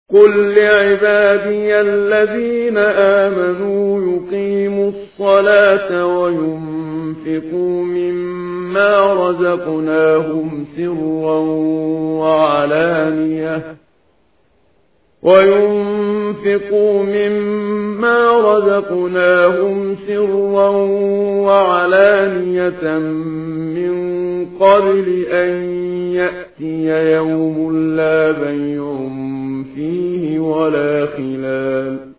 قل لعبادي الذين آمنوا يقيموا الصلاة وينفقوا مما رزقناهم سرا وعلانية من قبل أن يأتي يوم لا بيع فيه ولا خلال